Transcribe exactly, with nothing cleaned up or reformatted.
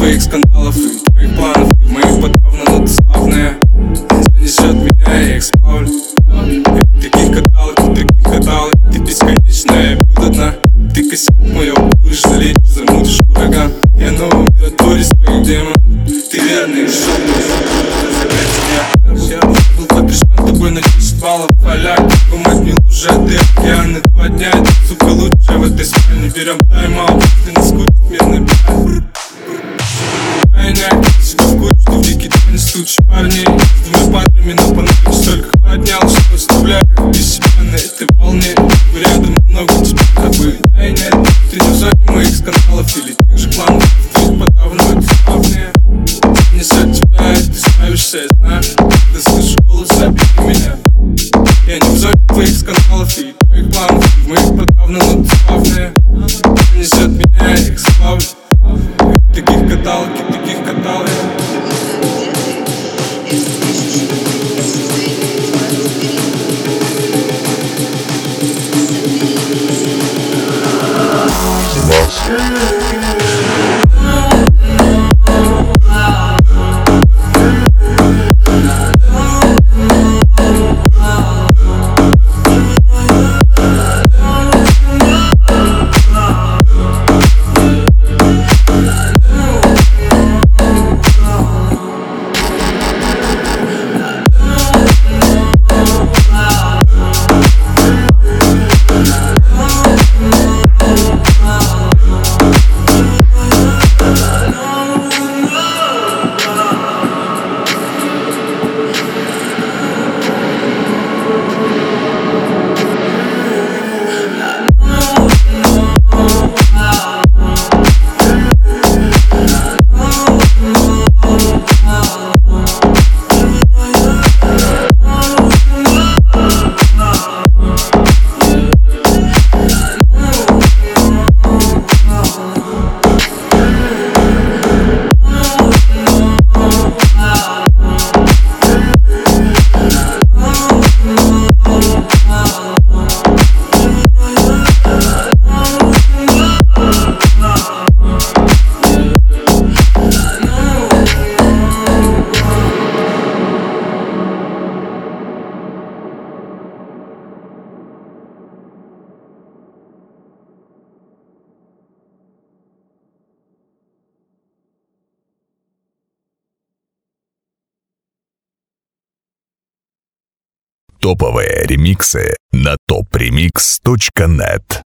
твоих скандалов и твоих планов, и моих ботов, но ты славная. Занесет меня, я их сплавлю. Ведь таких каталог, таких каталог. Ты бесконечная, бью до дна. Ты косяк моего будешь залечь, замутишь ураган. Я новый миротворец твоих демонов. Ты верный, шутный, я был потрясен тобой на десять баллов. Аля, умать не лучше, а ты океаны. Два дня, это, сука, лучше в этой спальне. Берем тайм-аут, ты наскучит мне набирай. Себя в кучу, ты в дикий танец, тучи парней. С двумя парнями на панели столько поднял, что оставляю их без себя на этой волне. Рядом много тебя, как бы, да и нет. Ты не в зоне моих скандалов или тех же планов. Твоих подавно, но ты славнее. Несет тебя, и ты справишься, я знаю. Ты слышишь голос, объясни меня. Я не в зоне твоих скандалов и твоих планов. В моих подавно, но ты славнее. Несет меня, я их славлю. Таких каталог, и таких каталог. Топовые ремиксы на топ ремикс точка нет.